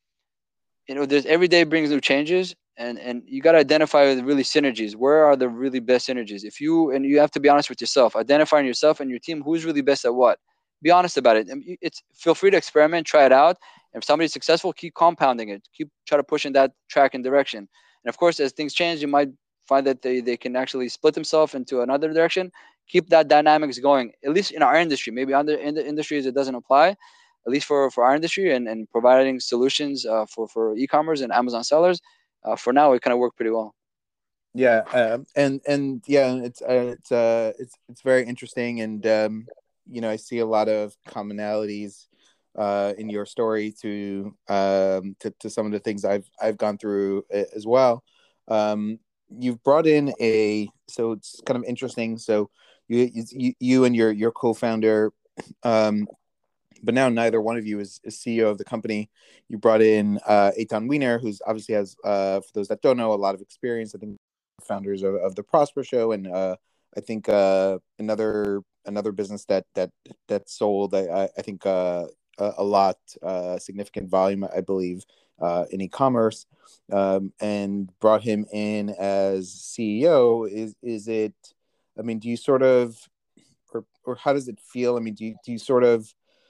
You know, there's every day brings new changes, and and you got to identify the really synergies. Where are the really best synergies? If you and you have to be honest with yourself, identifying yourself and your team who's really best at what. Be honest about it. It's feel free to experiment, try it out. If somebody's successful, keep compounding it. Keep try to push in that track and direction. And of course, as things change, you might find that they, they can actually split themselves into another direction. Keep that dynamics going, at least in our industry. Maybe other in the industries it doesn't apply, at least for, for our industry, and, and providing solutions uh, for, for e-commerce and Amazon sellers. Uh, for now, it kind of worked pretty well. Yeah, um, and and yeah, it's uh, it's uh, it's it's very interesting, and um, you know, I see a lot of commonalities uh, in your story to um, to to some of the things I've I've gone through as well. Um, you've brought in a so it's kind of interesting. So you you, you and your your co-founder. Um, but now neither one of you is, is C E O of the company. You brought in uh, Eitan Wiener, who's obviously has, uh, for those that don't know, a lot of experience. I think founders of, of the Prosper Show, and uh, I think uh, another another business that that that sold. I, I think uh, a, a lot, uh, significant volume, I believe, uh, in e-commerce, um, and brought him in as C E O. Is is it? I mean, do you sort of, or or how does it feel? I mean, do you do you sort of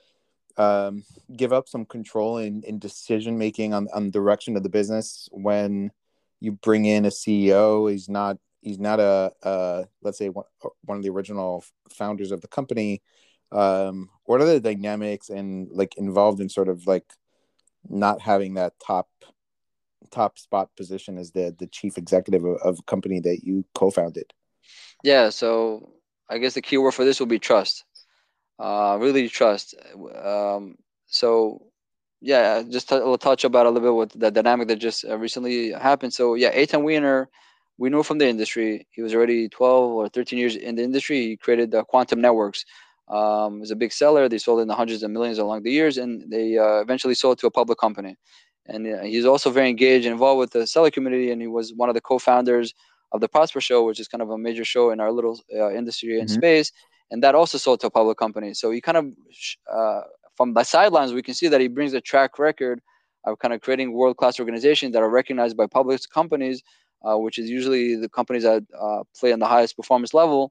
um, give up some control in, in decision making on, on the direction of the business when you bring in a C E O? He's not he's not a, a let's say one, one of the original founders of the company. Um, what are the dynamics and like involved in sort of like not having that top top spot position as the the chief executive of, of a company that you co-founded? Yeah, so I guess the key word for this will be trust. Uh, really trust. Um, so yeah, just t- we'll touch about a little bit with the dynamic that just uh, recently happened. So yeah, Eitan Wiener, we knew from the industry. He was already twelve or thirteen years in the industry. He created the Quantum Networks. Um, it was a big seller. They sold in the hundreds of millions along the years, and they uh, eventually sold to a public company. And uh, he's also very engaged and involved with the seller community, and he was one of the co-founders of the Prosper Show, which is kind of a major show in our little uh, industry and Mm-hmm. space. and that also sold to a public company. So he kind of, uh, from the sidelines, we can see that he brings a track record of kind of creating world-class organizations that are recognized by public companies, uh, which is usually the companies that uh, play on the highest performance level.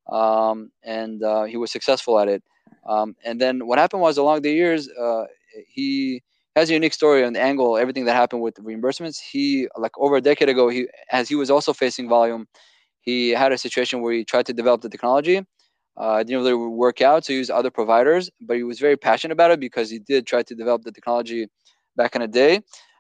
Um, and uh, he was successful at it. Um, and then what happened was, along the years, uh, he has a unique story on the angle, everything that happened with reimbursements. He, like over a decade ago, he as he was also facing volume, he had a situation where he tried to develop the technology. Uh, it didn't really work out, so he used other providers, but he was very passionate about it because he did try to develop the technology back in the day.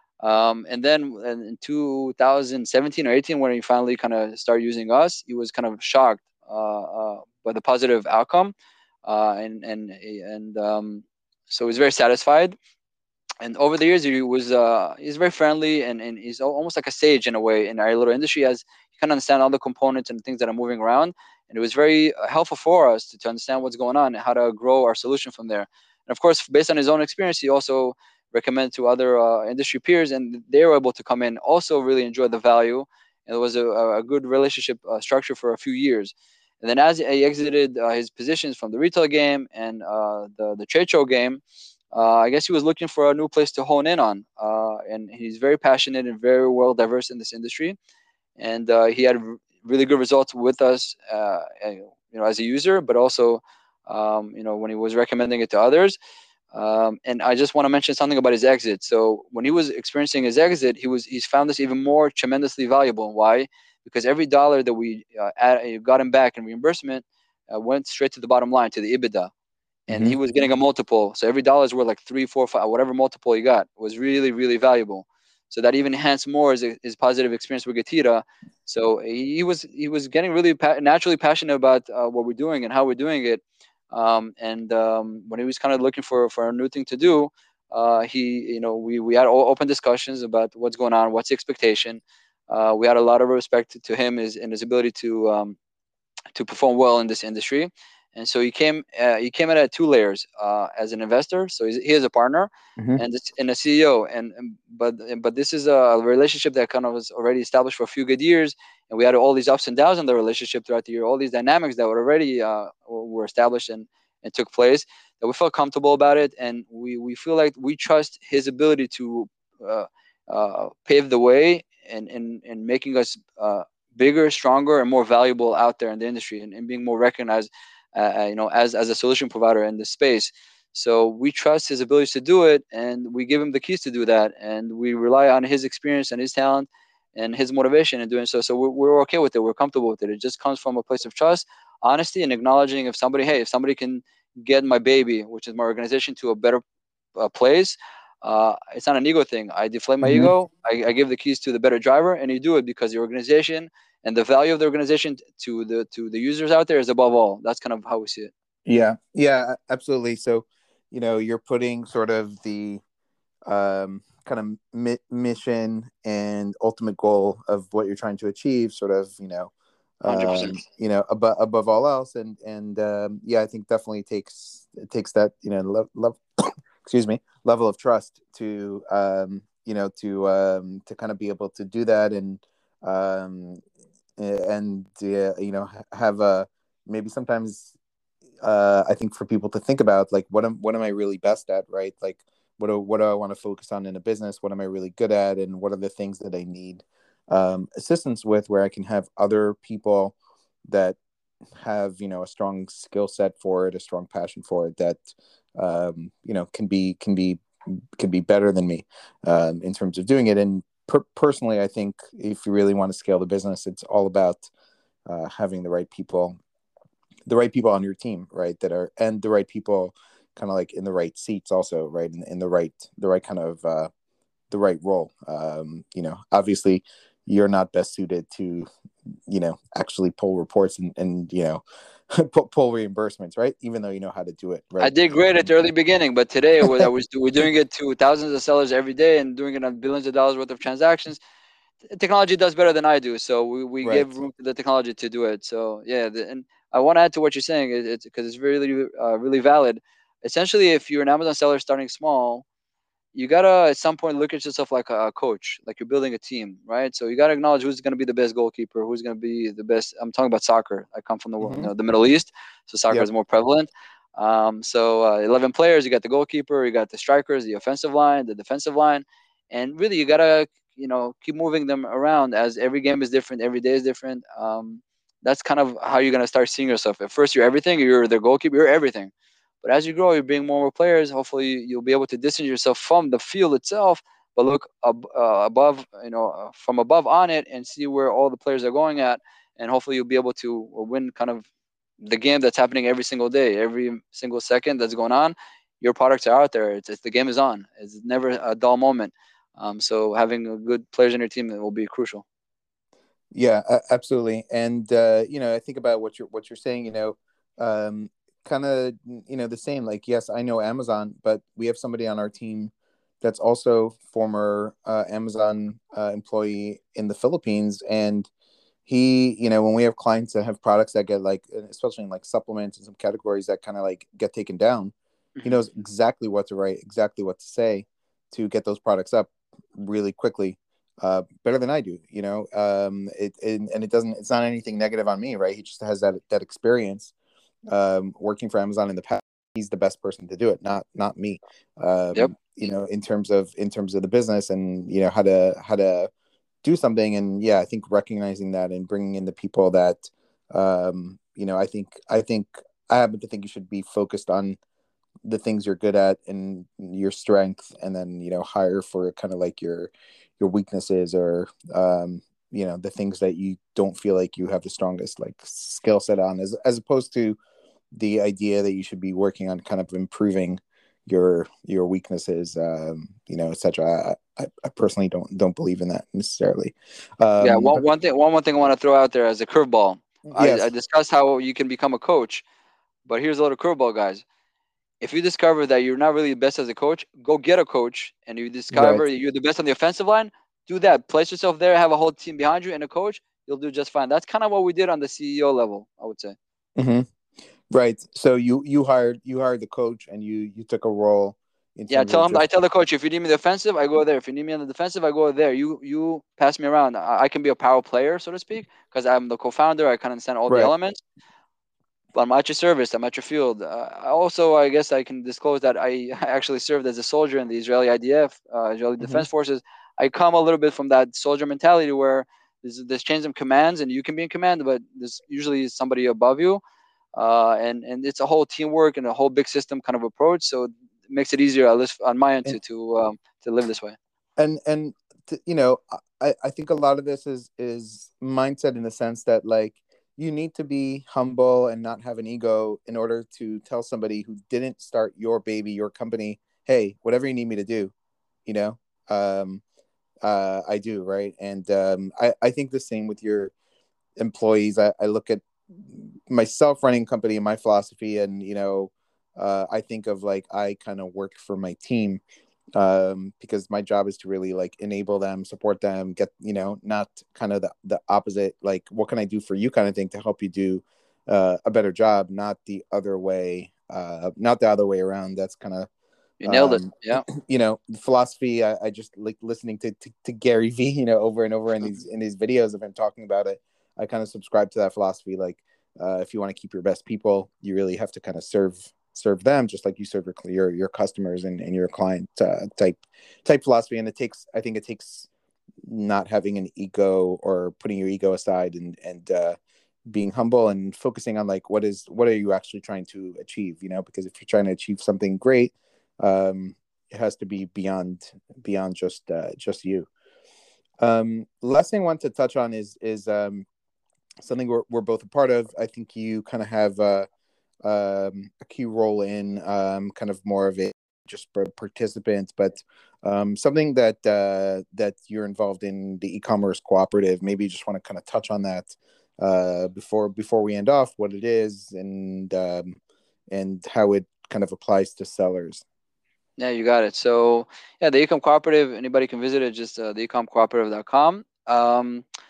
Um, and then in two thousand seventeen or eighteen, when he finally kind of started using us, he was kind of shocked uh, uh, by the positive outcome, uh, and and and um, so he's very satisfied. And over the years, he was uh, he's very friendly, and, and he's almost like a sage in a way in our little industry, as he can understand all the components and things that are moving around. And it was very uh, helpful for us to, to understand what's going on and how to grow our solution from there. And of course, based on his own experience, he also recommended to other uh, industry peers, and they were able to come in, also really enjoy the value. And it was a, a good relationship uh, structure for a few years. And then as he exited uh, his positions from the retail game and uh, the the trade show game, uh, I guess he was looking for a new place to hone in on. Uh, and he's very passionate and very well diverse in this industry. And uh, he had r- really good results with us, uh, you know, as a user, but also, um, you know, when he was recommending it to others. Um, and I just want to mention something about his exit. So when he was experiencing his exit, he was he's found this even more tremendously valuable. Why? Because every dollar that we uh, add, got him back in reimbursement uh, went straight to the bottom line, to the EBITDA, and Mm-hmm. he was getting a multiple. So every dollar is worth like three, four, five, whatever multiple he got was really, really valuable. So that even enhanced more his, his positive experience with Gatira. So he was he was getting really pa- naturally passionate about uh, what we're doing and how we're doing it. Um, and um, when he was kind of looking for for a new thing to do, uh, he you know we we had all open discussions about what's going on, what's the expectation. Uh, we had a lot of respect to him his, and his ability to um, to perform well in this industry. And so he came uh, he came in at two layers uh, as an investor. So he's, he is a partner Mm-hmm. and this, and a C E O. And, and but but this is a relationship that kind of was already established for a few good years. And we had all these ups and downs in the relationship throughout the year, all these dynamics that were already uh, were established and, and took place, that we felt comfortable about it. And we, we feel like we trust his ability to uh, uh, pave the way and in, in, in making us uh, bigger, stronger, and more valuable out there in the industry, and, and being more recognized, uh, uh, you know, as as a solution provider in this space. So we trust his abilities to do it, and we give him the keys to do that, and we rely on his experience and his talent and his motivation in doing so. So we're, we're okay with it. We're comfortable with it. It just comes from a place of trust, honesty, and acknowledging if somebody, hey, if somebody can get my baby, which is my organization, to a better uh, place. Uh, it's not an ego thing. I deflate my Mm-hmm. ego. I, I give the keys to the better driver, and you do it because the organization and the value of the organization to the to the users out there is above all. That's kind of how we see it. Yeah, yeah, absolutely. So, you know, you're putting sort of the um, kind of mi- mission and ultimate goal of what you're trying to achieve, sort of, you know, Hundred percent. um, you know, above above all else, and and um, yeah, I think definitely takes it takes that you know love love excuse me level of trust to um, you know to um, to kind of be able to do that and um, and uh, you know have a maybe sometimes uh, I think for people to think about like what am what am I really best at, right? Like what do what do I want to focus on in a business? What am I really good at, and what are the things that I need um, assistance with, where I can have other people that have you know a strong skill set for it, a strong passion for it, that um, you know can be can be can be better than me um, in terms of doing it. And per- personally, I think if you really want to scale the business, it's all about uh, having the right people the right people on your team, right? That are and the right people, kind of like in the right seats, also, right? In, in the right the right kind of uh, the right role. Um, you know, obviously, you're not best suited to, you know, actually pull reports and and you know, pull, pull reimbursements, right? Even though you know how to do it, I right? did great at the early beginning, but today I was, I was we're doing it to thousands of sellers every day and doing it on billions of dollars worth of transactions. Technology does better than I do, so we, we give Right. room to the technology to do it. So yeah, the, and I want to add to what you're saying. It, it's because it's really uh, really valid. Essentially, if you're an Amazon seller starting small, you gotta at some point look at yourself like a, a coach, like you're building a team, right? So you gotta acknowledge who's gonna be the best goalkeeper, who's gonna be the best. I'm talking about soccer. I come from the you Mm-hmm. know, the Middle East, so soccer Yep. is more prevalent. Um, so uh, eleven players, you got the goalkeeper, you got the strikers, the offensive line, the defensive line, and really you gotta you know keep moving them around as every game is different, every day is different. Um, that's kind of how you're gonna start seeing yourself. At first, you're everything. You're the goalkeeper. You're everything. But as you grow, you bring more and more players. Hopefully, you'll be able to distance yourself from the field itself, but look ab- uh, above, you know, uh, from above on it, and see where all the players are going at, and hopefully, you'll be able to win kind of the game that's happening every single day, every single second that's going on. Your products are out there. It's, it's the game is on. It's never a dull moment. Um, so having a good players in your team will be crucial. Yeah, uh, absolutely. And uh, you know, I think about what you're what you're saying. You know, um, kind of you know the same. Like, yes, I know Amazon, but we have somebody on our team that's also former uh, Amazon uh, employee in the Philippines, and he, you know, when we have clients that have products that get like, especially in like supplements and some categories that kind of like get taken down, he Mm-hmm. knows exactly what to write, exactly what to say to get those products up really quickly, uh, better than I do, you know. Um, it, it and it doesn't, it's not anything negative on me, right? He just has that that experience um, working for Amazon in the past. He's the best person to do it, not not me. Yep. Um, you know, in terms of in terms of the business and you know how to how to do something. And yeah, I think recognizing that and bringing in the people that um you know i think i think I happen to think you should be focused on the things you're good at and your strength, and then you know hire for kind of like your your weaknesses, or um you know the things that you don't feel like you have the strongest like skill set on, as as opposed to the idea that you should be working on kind of improving your your weaknesses, um, you know, et cetera. I, I, I personally don't don't believe in that necessarily. Yeah. Um, One but one thing one one thing I want to throw out there as a curveball. I, I yes, discussed how you can become a coach, but here's a little curveball, guys. If you discover that you're not really the best as a coach, go get a coach. And you right. discover you're the best on the offensive line, do that. Place yourself there, have a whole team behind you and a coach. You'll do just fine. That's kind of what we did on the C E O level, I would say. Hmm. Right. So you you hired you hired the coach, and you you took a role in Yeah, terms of tell him. I just tell the coach, if you need me the offensive, I go there. If you need me on the defensive, I go there. You you pass me around. I, I can be a power player, so to speak, because I'm the co-founder. I can understand all the right. elements. But I'm at your service. I'm at your field. Uh, also, I guess I can disclose that I actually served as a soldier in the Israeli I D F, uh, Israeli Hmm. Defense Forces. I come a little bit from that soldier mentality where there's, there's change of commands and you can be in command, but there's usually somebody above you. Uh, and, and it's a whole teamwork and a whole big system kind of approach. So it makes it easier, at least on my end, And to, to, um, to live this way. and and to, you know, I I think a lot of this is is mindset, in the sense that like you need to be humble and not have an ego in order to tell somebody who didn't start your baby, your company, hey, whatever you need me to do, you know, um, uh, I do, right? And um, I I think the same with your employees. I, I look at myself running a company and my philosophy, and you know, uh, I think of like I kind of work for my team, um, because my job is to really like enable them, support them, get, you know, not kind of the, the opposite, like what can I do for you kind of thing to help you do uh, a better job, not the other way, uh, not the other way around. That's kind of You nailed it. um, Yeah. you know, philosophy. I, I just like listening to, to, to Gary Vee, you know, over and over in these in these videos of him talking about it. I kind of subscribe to that philosophy. Like, uh, if you want to keep your best people, you really have to kind of serve serve them just like you serve your your, your customers and, and your client uh, type type philosophy. And it takes, I think, it takes not having an ego, or putting your ego aside, and and uh, being humble and focusing on like what is what are you actually trying to achieve, you know, because if you're trying to achieve something great, um, it has to be beyond beyond just uh, just you. Um, last thing I want to touch on is is um, something we're, we're both a part of. I think you kind of have uh, um, a key role in, um, kind of more of a just a participant, but um, something that uh, that you're involved in, the e-commerce cooperative. Maybe you just want to kind of touch on that uh, before before we end off, what it is, and um, and how it kind of applies to sellers. Yeah, you got it. So, yeah, the Ecom Cooperative, anybody can visit it, just uh, the ecom cooperative dot com. Um,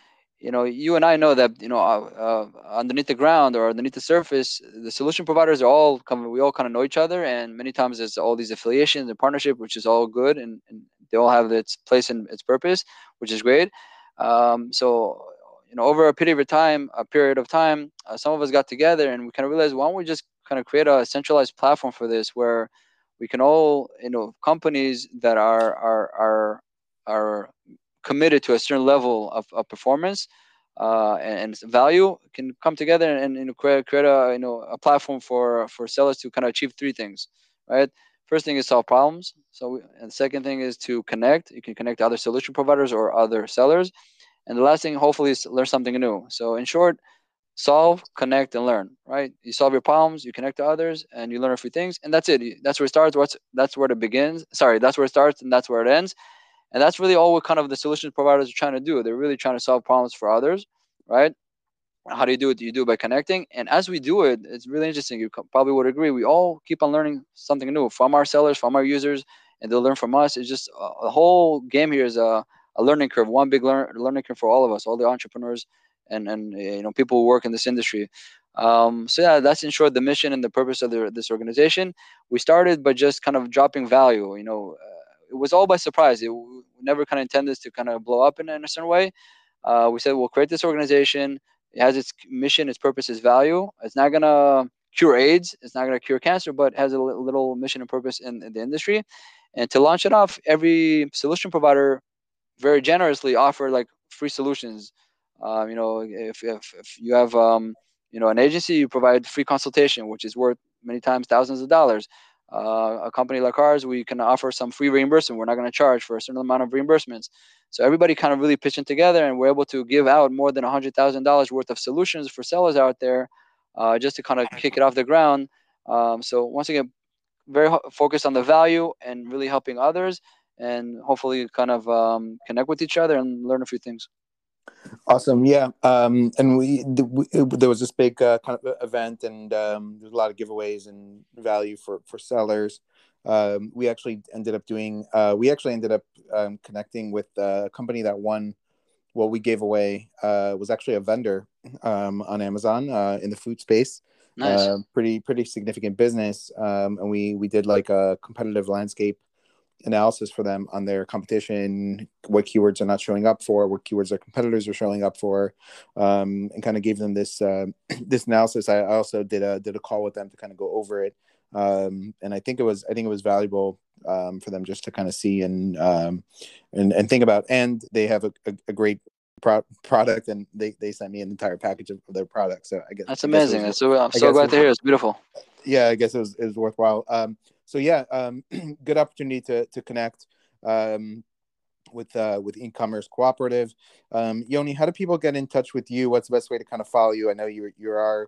you know, you and I know that, you know, uh, uh, underneath the ground or underneath the surface, the solution providers are all come. We all kind of know each other, and many times there's all these affiliations and partnership, which is all good, and, and they all have its place and its purpose, which is great. Um, so, you know, over a period of time, a period of time, uh, some of us got together and we kind of realized, why don't we just kind of create a centralized platform for this, where we can all, you know, companies that are are are are committed to a certain level of, of performance uh, and, and value can come together and, you know, create, create a, you know, a platform for for sellers to kind of achieve three things, right? First thing is solve problems. So, we, and the second thing is to connect. You can connect to other solution providers or other sellers. And the last thing, hopefully, is learn something new. So, in short, solve, connect, and learn. Right? You solve your problems, you connect to others, and you learn a few things, and that's it. That's where it starts. What's that's where it begins. Sorry, that's where it starts, and that's where it ends. And that's really all what kind of the solutions providers are trying to do. They're really trying to solve problems for others, right? How do you do it? You do it by connecting. And as we do it, it's really interesting. You probably would agree. We all keep on learning something new from our sellers, from our users, and they'll learn from us. It's just uh, the whole game here is a, a learning curve, one big learn, learning curve for all of us, all the entrepreneurs and and you know, people who work in this industry. Um, so yeah, that's in short the mission and the purpose of the, this organization. We started by just kind of dropping value. You know, uh, it was all by surprise. It, we never kind of intended this to kind of blow up in, in a certain way. Uh, we said we'll create this organization. It has its mission, its purpose, its value. It's not gonna cure AIDS. It's not gonna cure cancer, but it has a little mission and purpose in, in the industry. And to launch it off, every solution provider very generously offer like free solutions. Um, you know, if, if, if you have um, you know, an agency, you provide free consultation, which is worth many times thousands of dollars. Uh, a company like ours, we can offer some free reimbursement. We're not going to charge for a certain amount of reimbursements. So everybody kind of really pitching together, and we're able to give out more than one hundred thousand dollars worth of solutions for sellers out there, uh, just to kind of kick it off the ground. Um, so once again, very ho- focused on the value and really helping others, and hopefully kind of um, connect with each other and learn a few things. Awesome. Yeah. Um, and we, we, there was this big uh, kind of event, and um, there's a lot of giveaways and value for, for sellers. Um, we actually ended up doing, uh, we actually ended up um, connecting with a company that won what we gave away. Uh, was actually a vendor um, on Amazon uh, in the food space. Nice. Uh, pretty, pretty significant business. Um, and we, we did like a competitive landscape analysis for them on their competition, what keywords are not showing up for, what keywords their competitors are showing up for, um, and kind of gave them this uh, this analysis. I also did a did a call with them to kind of go over it, um, and I think it was I think it was valuable um, for them just to kind of see and um, and and think about. And they have a, a, a great pro- product, and they, they sent me an entire package of their products. So I guess that's I guess amazing. was, so I'm I so glad was, to hear. It's beautiful. Yeah, I guess it was it was worthwhile. Um, So yeah, um, good opportunity to to connect um, with uh, with e-commerce cooperative. Um, Yoni, how do people get in touch with you? What's the best way to kind of follow you? I know you you are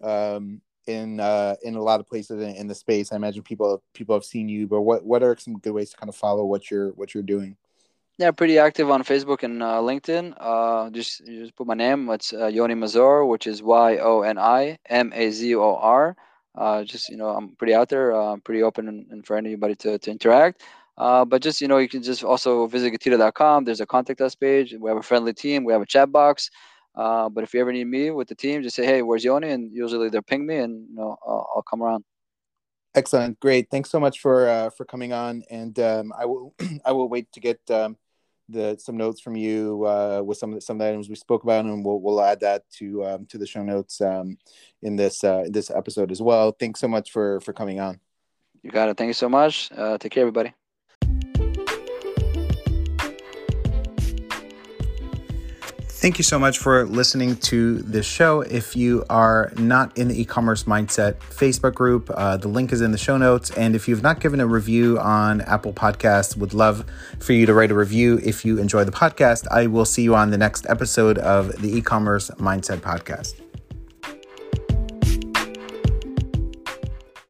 um, in uh, in a lot of places in, in the space. I imagine people people have seen you, but what what are some good ways to kind of follow what you're what you're doing? Yeah, pretty active on Facebook and uh, LinkedIn. Uh, just you just put my name. It's uh, Yoni Mazor, which is Y O N I M A Z O R. Uh, just, you know, I'm pretty out there. Uh, I'm pretty open and, and for anybody to, to interact. Uh, but just, you know, you can just also visit Getira dot com. There's a contact us page. We have a friendly team. We have a chat box. Uh, but if you ever need me with the team, just say, hey, where's Yoni? And usually they'll ping me, and, you know, I'll, I'll come around. Excellent, great. Thanks so much for uh, for coming on, and um, I will I will wait to get um, the some notes from you uh, with some of the, some of the items we spoke about, and we'll we'll add that to um, to the show notes um, in this uh, in this episode as well. Thanks so much for for coming on. You got it. Thank you so much. Uh, take care, everybody. Thank you so much for listening to this show. If you are not in the e-commerce mindset Facebook group, uh, the link is in the show notes. And if you've not given a review on Apple Podcasts, would love for you to write a review if you enjoy the podcast. I will see you on the next episode of the e-commerce mindset podcast.